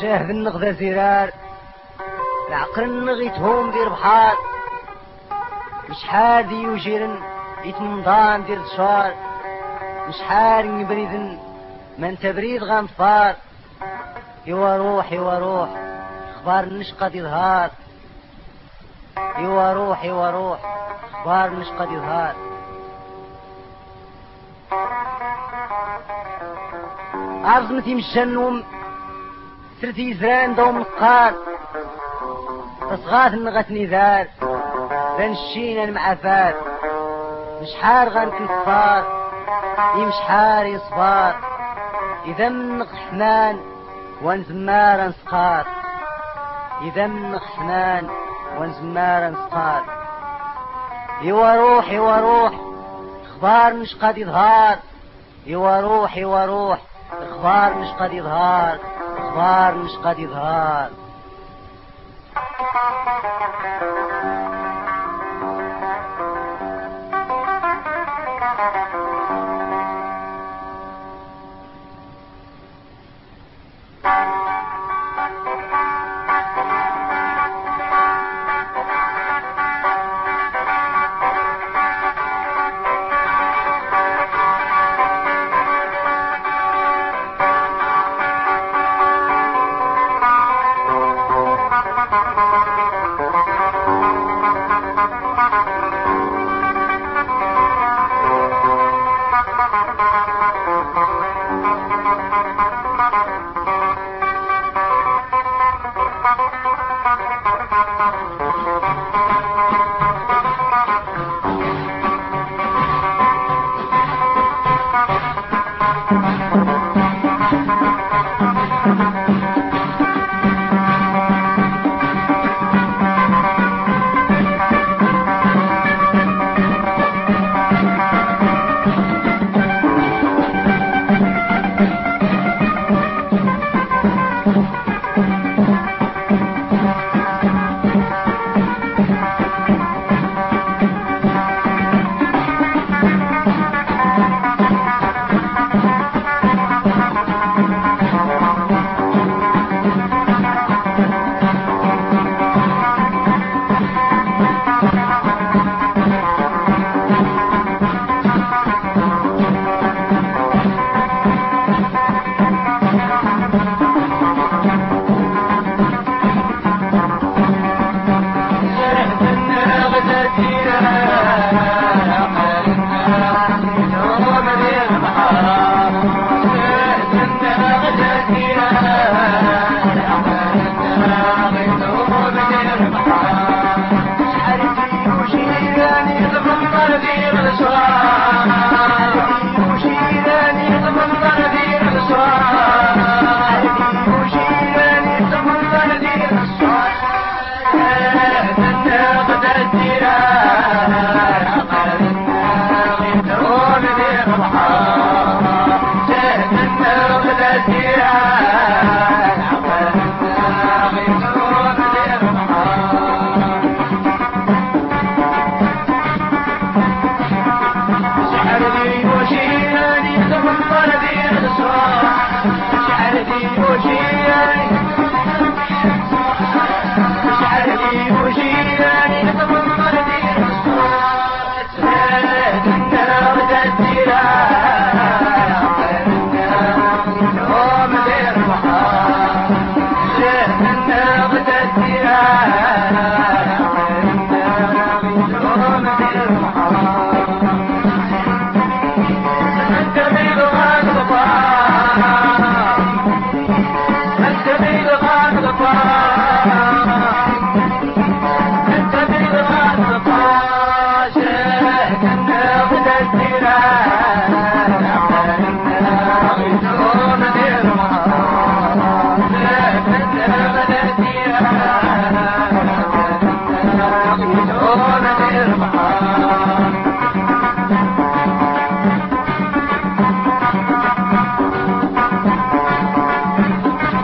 شاهد النغذة زرار العقل نغيتهم دير بحار شحال دي وجيرن يتمنضان دير الشوار شحال نبريدن من تبريد غنفار يوا روح يوا روح اخبار النشقة دي ظهار يوا روح يوا روح اخبار النشقة دي ظهار عظمتي مشى النوم سرتي زران دوم القار تصغاث نغتني ذار بنشينا المعافات مشحار غنكفار يمشحار يصفار إذا من حنان ونزمار نسقار إذا من حنان ونزمار نسقار يوا روح يوا روح اخبار مش قد يظهر يوا روح يوا روح اخبار مش قد يظهر اخبار مش قد يظهر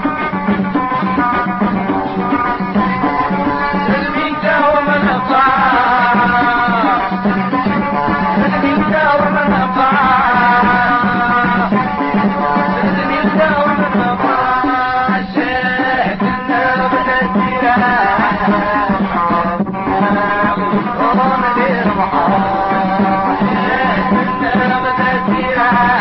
الفار روح